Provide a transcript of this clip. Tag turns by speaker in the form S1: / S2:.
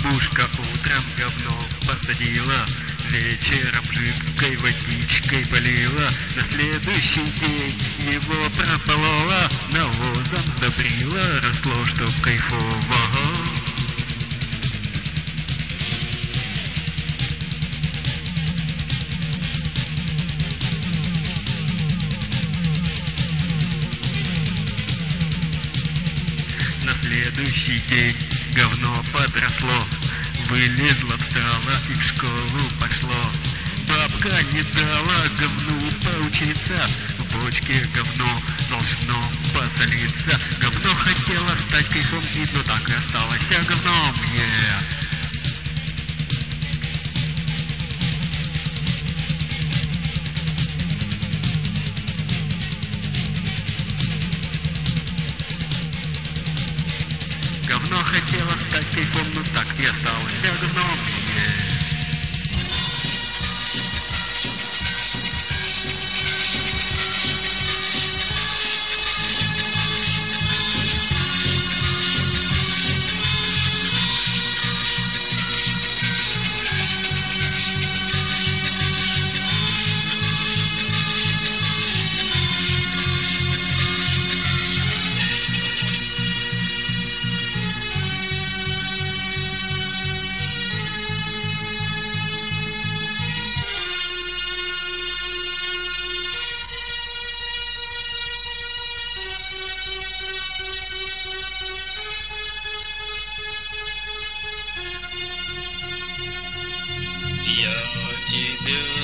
S1: Бабушка утром говно посадила, вечером жидкой водичкой полила, на следующий день его прополола, навозом сдобрила, росло, чтоб кайфово. На следующий день говно подросло, вылезло, встало и в школу пошло. Бабка не дала говну поучиться, в бочке говно должно посолиться. Говно хотело стать кайфом, но так и осталось говном. Говно хотело стать кайфом, но так и осталось говном.
S2: Я тебя